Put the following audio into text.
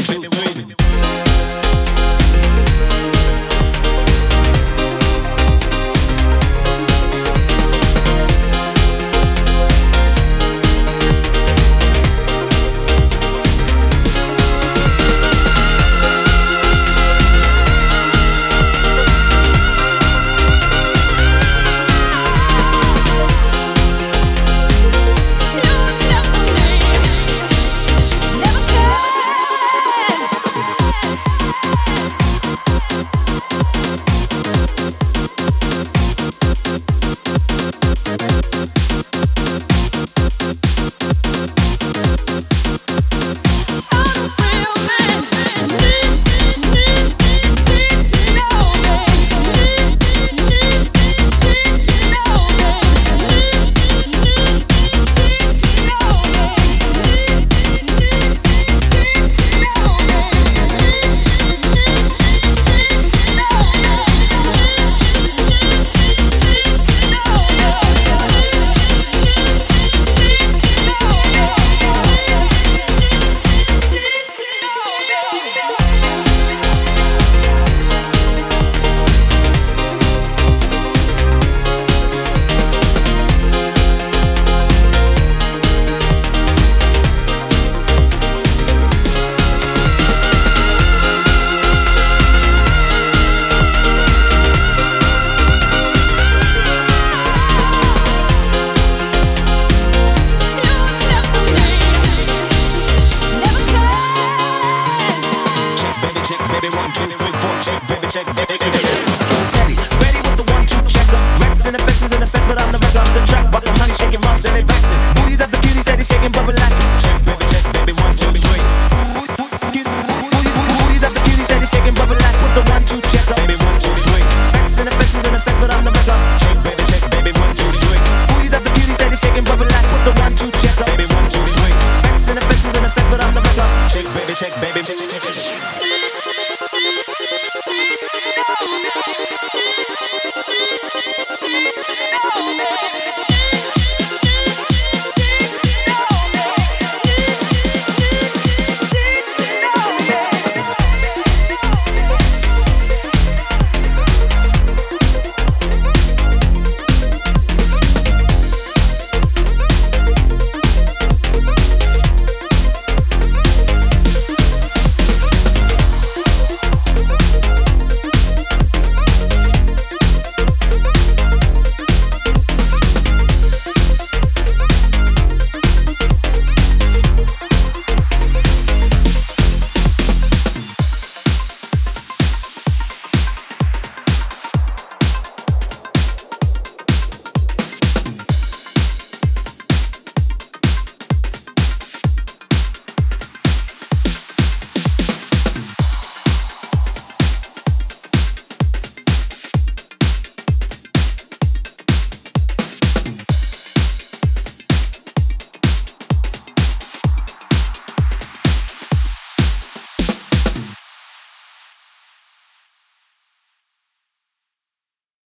two, three. Check, it's Teddy, ready with the 1-2 checker. Rex and effects is in effects, but I'm the record of the track. But the honey shaking rumps and they vexing. Booties at the beauty steady shaking, but relaxing. Check, baby, 1, 2, 3. Booties at the beauty steady shaking, but relaxing. With the 1-2 checker. Baby, 1, 2, 3. Rex and effects is in effects, but I'm the record. Check, baby, 1, 2, 3. Booties at the beauty steady shaking, but relaxing. With the 1-2 checker. Baby, 1, 2, 3. Rex and effects is in effects, but I'm the record. Check, baby, check. No,